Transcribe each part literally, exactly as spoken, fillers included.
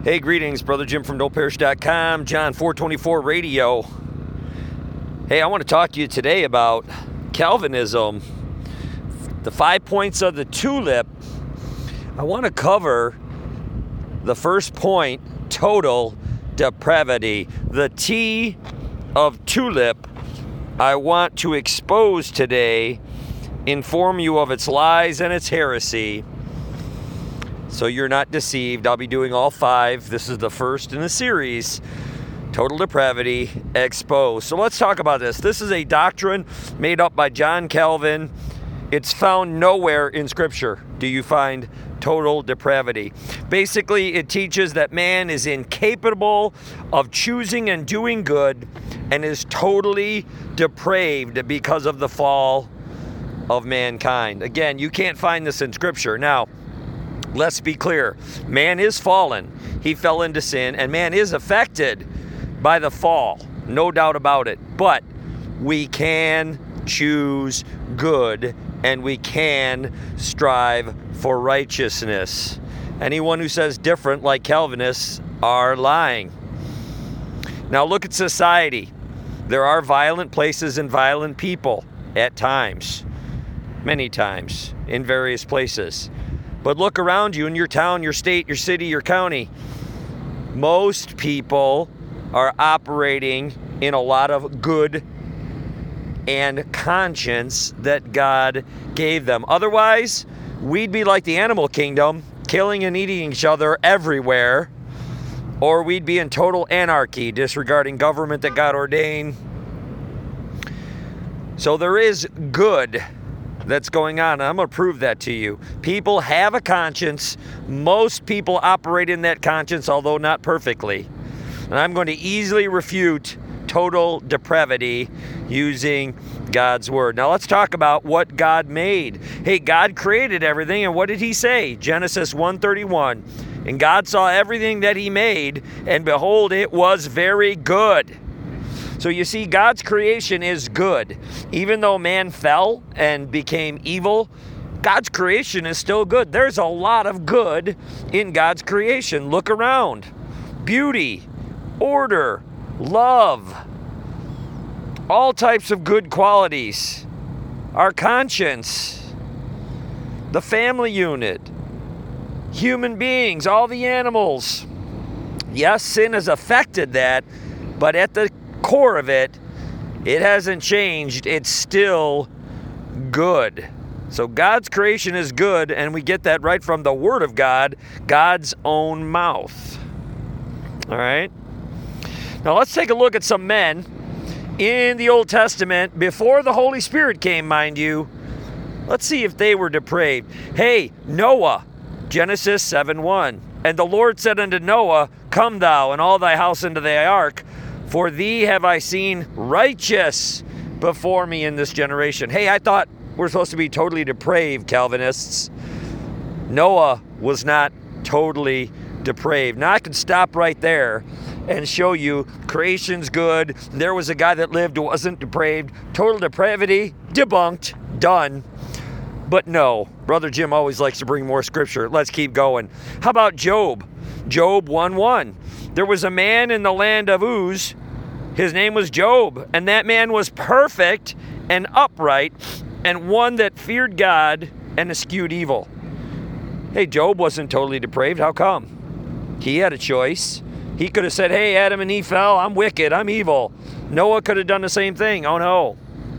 Hey, greetings, Brother Jim from don't perish dot com, John four twenty-four Radio. Hey, I want to talk to you today about Calvinism, the five points of the tulip. I want to cover the first point, total depravity. The T of tulip I want to expose today, inform you of its lies and its heresy, so you're not deceived. I'll be doing all five. This is the first in the series, Total Depravity Exposed. So let's talk about this. This is a doctrine made up by John Calvin. It's found nowhere in Scripture do you find total depravity. Basically, it teaches that man is incapable of choosing and doing good and is totally depraved because of the fall of mankind. Again, you can't find this in Scripture. Now, let's be clear. Man is fallen. He fell into sin, and man is affected by the fall. No doubt about it. But we can choose good, and we can strive for righteousness. Anyone who says different, like Calvinists, are lying. Now look at society. There are violent places and violent people at times. Many times in various places. But look around you in your town, your state, your city, your county. Most people are operating in a lot of good and conscience that God gave them. Otherwise, we'd be like the animal kingdom, killing and eating each other everywhere, or we'd be in total anarchy, disregarding government that God ordained. So there is good that's going on. I'm going to prove that to you. People have a conscience. Most people operate in that conscience, although not perfectly. And I'm going to easily refute total depravity using God's word. Now let's talk about what God made. Hey, God created everything, and what did he say? Genesis one thirty-one. And God saw everything that he made, and behold, it was very good. So you see, God's creation is good. Even though man fell and became evil, God's creation is still good. There's a lot of good in God's creation. Look around. Beauty, order, love, all types of good qualities. Our conscience, the family unit, human beings, all the animals. Yes, sin has affected that, but at the core of it, it hasn't changed. It's still good. So God's creation is good, and we get that right from the Word of God, God's own mouth. All right? Now let's take a look at some men in the Old Testament, before the Holy Spirit came, mind you. Let's see if they were depraved. Hey, Noah, Genesis seven one. And the Lord said unto Noah, Come thou and all thy house into thy ark, for thee have I seen righteous before me in this generation. Hey, I thought we're supposed to be totally depraved, Calvinists. Noah was not totally depraved. Now I can stop right there and show you creation's good. There was a guy that lived who wasn't depraved. Total depravity, debunked, done. But no, Brother Jim always likes to bring more scripture. Let's keep going. How about Job? Job one one. There was a man in the land of Uz. His name was Job, and that man was perfect and upright and one that feared God and eschewed evil. Hey, Job wasn't totally depraved. How come? He had a choice. He could have said, hey, Adam and Eve fell. I'm wicked. I'm evil. Noah could have done the same thing. Oh, no.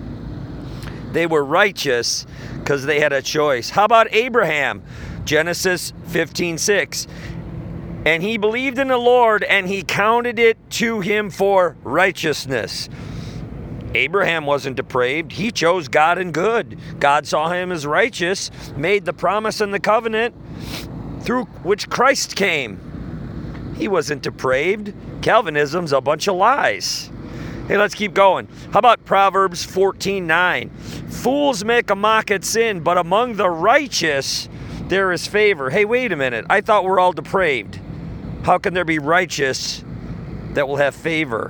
They were righteous because they had a choice. How about Abraham? Genesis fifteen six. And he believed in the Lord, and he counted it to him for righteousness. Abraham wasn't depraved. He chose God and good. God saw him as righteous, made the promise and the covenant through which Christ came. He wasn't depraved. Calvinism's a bunch of lies. Hey, let's keep going. How about Proverbs fourteen nine? Fools make a mock at sin, but among the righteous there is favor. Hey, wait a minute. I thought we're all depraved. How can there be righteous that will have favor?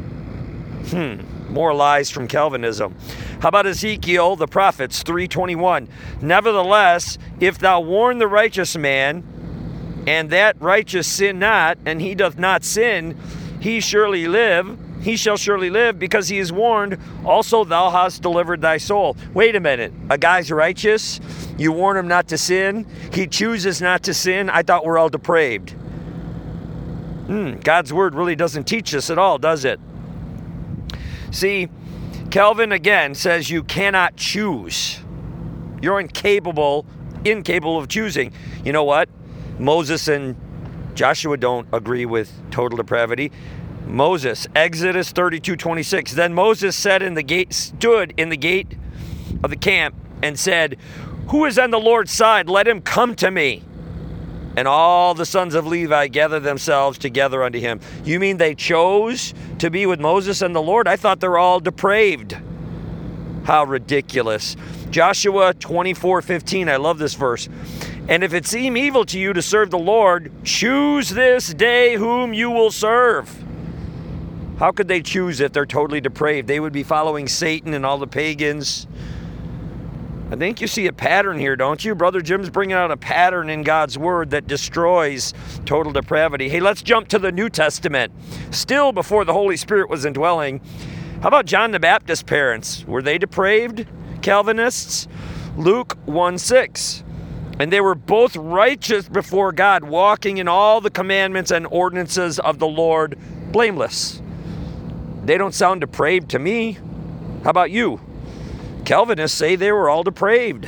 Hmm. More lies from Calvinism. How about Ezekiel, the prophets, three twenty-one? Nevertheless, if thou warn the righteous man, and that righteous sin not, and he doth not sin, he surely live, he shall surely live, because he is warned, also thou hast delivered thy soul. Wait a minute, a guy's righteous, you warn him not to sin, he chooses not to sin. I thought we're all depraved. Hmm, God's word really doesn't teach us at all, does it? See, Calvin again says you cannot choose. You're incapable, incapable of choosing. You know what? Moses and Joshua don't agree with total depravity. Moses, Exodus thirty-two twenty-six. Then Moses said in the gate, stood in the gate of the camp and said, who is on the Lord's side? Let him come to me. And all the sons of Levi gathered themselves together unto him. You mean they chose to be with Moses and the Lord? I thought they were all depraved. How ridiculous. Joshua twenty-four fifteen. I love this verse. And if it seem evil to you to serve the Lord, choose this day whom you will serve. How could they choose if they're totally depraved? They would be following Satan and all the pagans. I think you see a pattern here, don't you? Brother Jim's bringing out a pattern in God's word that destroys total depravity. Hey, let's jump to the New Testament. Still before the Holy Spirit was indwelling. How about John the Baptist's parents? Were they depraved Calvinists? Luke one six. And they were both righteous before God, walking in all the commandments and ordinances of the Lord, blameless. They don't sound depraved to me. How about you? Calvinists say they were all depraved.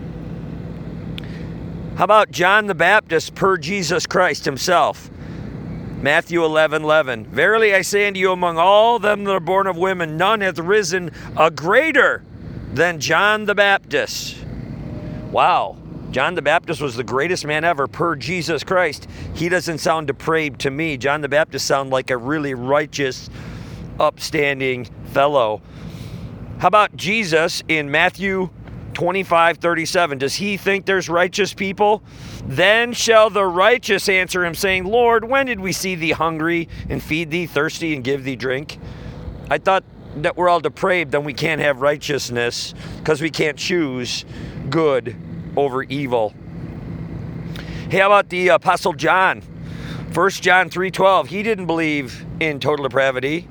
How about John the Baptist per Jesus Christ himself? Matthew eleven eleven. Verily I say unto you, among all them that are born of women, none hath risen a greater than John the Baptist. Wow. John the Baptist was the greatest man ever per Jesus Christ. He doesn't sound depraved to me. John the Baptist sounds like a really righteous, upstanding fellow. How about Jesus in Matthew twenty-five thirty-seven? Does he think there's righteous people? Then shall the righteous answer him, saying, Lord, when did we see thee hungry and feed thee, thirsty and give thee drink? I thought that we're all depraved, then we can't have righteousness because we can't choose good over evil. Hey, how about the Apostle John? First John three twelve. He didn't believe in total depravity.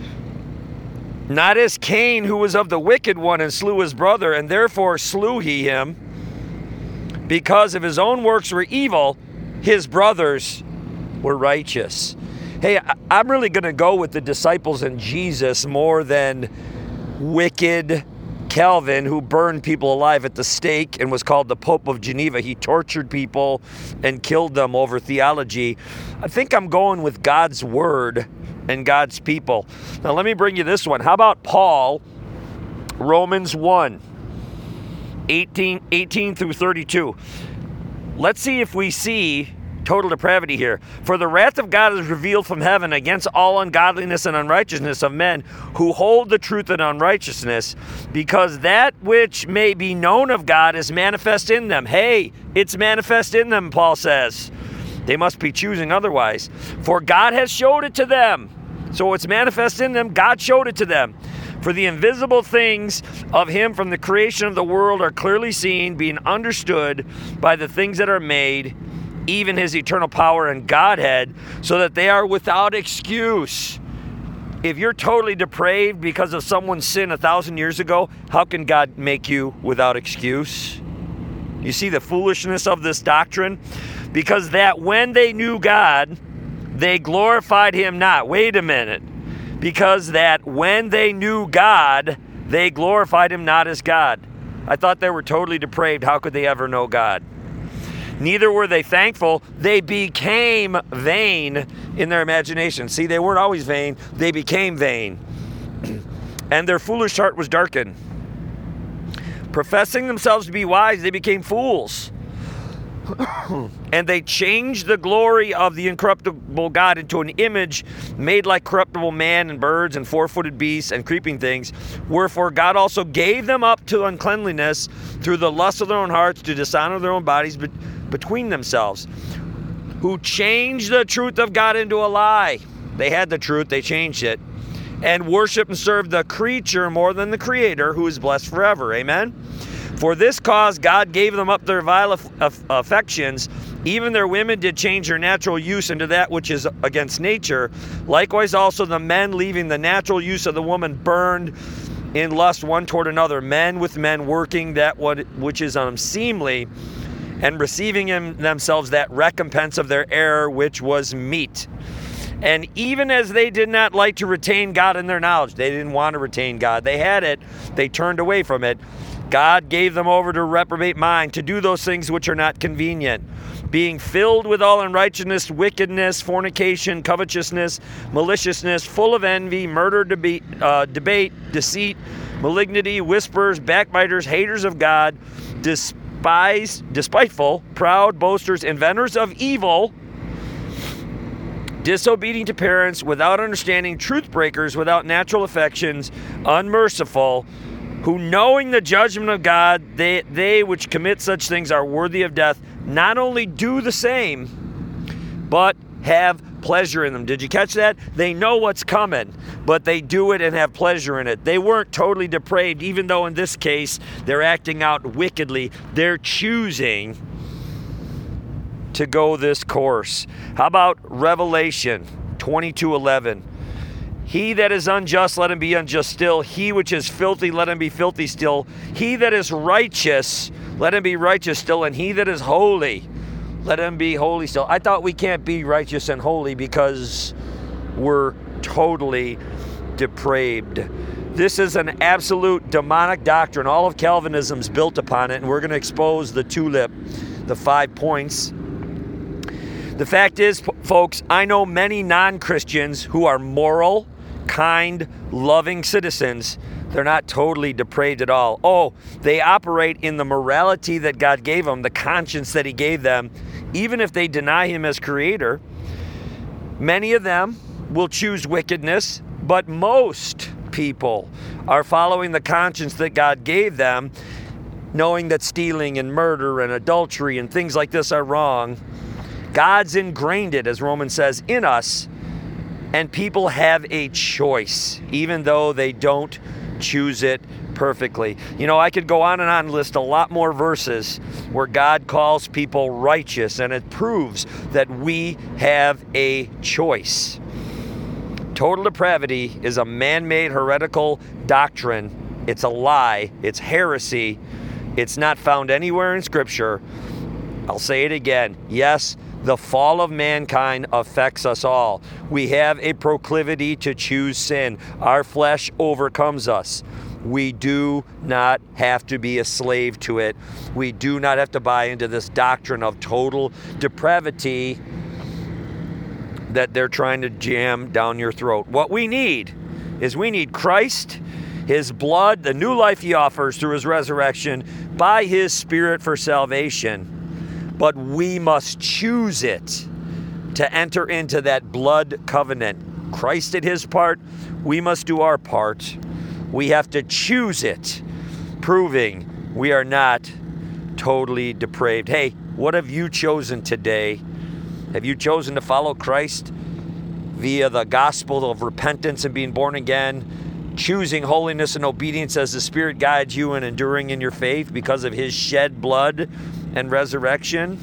Not as Cain, who was of the wicked one and slew his brother, and therefore slew he him. Because of his own works were evil, his brothers were righteous. Hey, I'm really going to go with the disciples and Jesus more than wicked Calvin, who burned people alive at the stake and was called the Pope of Geneva. He tortured people and killed them over theology. I think I'm going with God's word and God's people. Now let me bring you this one. How about Paul, Romans one, eighteen, eighteen through thirty-two. Let's see if we see total depravity here. For the wrath of God is revealed from heaven against all ungodliness and unrighteousness of men who hold the truth in unrighteousness, because that which may be known of God is manifest in them. Hey, it's manifest in them, Paul says. They must be choosing otherwise. For God has showed it to them. So it's manifest in them. God showed it to them. For the invisible things of him from the creation of the world are clearly seen, being understood by the things that are made, even his eternal power and Godhead, so that they are without excuse. If you're totally depraved because of someone's sin a thousand years ago, how can God make you without excuse? You see the foolishness of this doctrine? Because that when they knew God, they glorified him not. Wait a minute. Because that when they knew God, they glorified him not as God. I thought they were totally depraved. How could they ever know God? Neither were they thankful. They became vain in their imagination. See, they weren't always vain. They became vain. And their foolish heart was darkened. Professing themselves to be wise, they became fools. And they changed the glory of the incorruptible God into an image made like corruptible man and birds and four-footed beasts and creeping things. Wherefore God also gave them up to uncleanliness through the lust of their own hearts, to dishonor their own bodies be- between themselves, who changed the truth of God into a lie. They had the truth, they changed it, and worship and serve the creature more than the Creator, who is blessed forever. Amen. For this cause God gave them up their vile aff- affections, Even their women did change their natural use into that which is against nature. Likewise also the men, leaving the natural use of the woman, burned in lust one toward another, men with men working that what which is unseemly, and receiving in themselves that recompense of their error which was meet. And even as they did not like to retain God in their knowledge, they didn't want to retain God. They had it, they turned away from it. God gave them over to reprobate mind, to do those things which are not convenient, being filled with all unrighteousness, wickedness, fornication, covetousness, maliciousness, full of envy, murder, debate, uh, debate, deceit, malignity, whisperers, backbiters, haters of God, despised, despiteful, proud, boasters, inventors of evil, disobedient to parents, without understanding, truth breakers, without natural affections, unmerciful, who knowing the judgment of God, they, they which commit such things are worthy of death, not only do the same, but have pleasure in them. Did you catch that? They know what's coming, but they do it and have pleasure in it. They weren't totally depraved, even though in this case they're acting out wickedly. They're choosing to go this course. How about Revelation twenty-two eleven? He that is unjust, let him be unjust still. He which is filthy, let him be filthy still. He that is righteous, let him be righteous still. And he that is holy, let him be holy still. I thought we can't be righteous and holy because we're totally depraved. This is an absolute demonic doctrine. All of Calvinism's built upon it, and we're going to expose the tulip, the five points. The fact is, folks, I know many non-Christians who are moral, kind, loving citizens. They're not totally depraved at all. Oh, they operate in the morality that God gave them, the conscience that he gave them, even if they deny him as creator. Many of them will choose wickedness, but most people are following the conscience that God gave them, knowing that stealing and murder and adultery and things like this are wrong. God's ingrained it, as Romans says, in us, and people have a choice, even though they don't choose it perfectly. You know, I could go on and on and list a lot more verses where God calls people righteous, and it proves that we have a choice. Total depravity is a man-made heretical doctrine. It's a lie. It's heresy. It's not found anywhere in Scripture. I'll say it again. Yes, the fall of mankind affects us all. We have a proclivity to choose sin. Our flesh overcomes us. We do not have to be a slave to it. We do not have to buy into this doctrine of total depravity that they're trying to jam down your throat. What we need is we need Christ, his blood, the new life he offers through his resurrection, by his Spirit for salvation. But we must choose it to enter into that blood covenant. Christ did his part. We must do our part. We have to choose it, proving we are not totally depraved. Hey, what have you chosen today? Have you chosen to follow Christ via the gospel of repentance and being born again, choosing holiness and obedience as the Spirit guides you in enduring in your faith because of his shed blood and resurrection?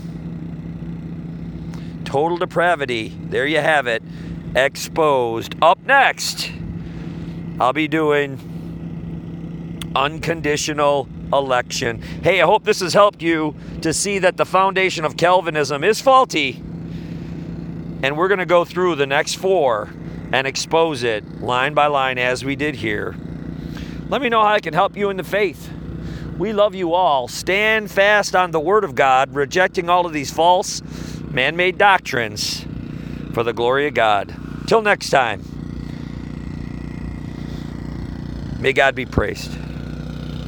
Total depravity. There you have it. Exposed. Up next, I'll be doing unconditional election. Hey, I hope this has helped you to see that the foundation of Calvinism is faulty. And we're going to go through the next four and expose it line by line as we did here. Let me know how I can help you in the faith. We love you all. Stand fast on the Word of God, rejecting all of these false, man-made doctrines for the glory of God. Till next time, may God be praised.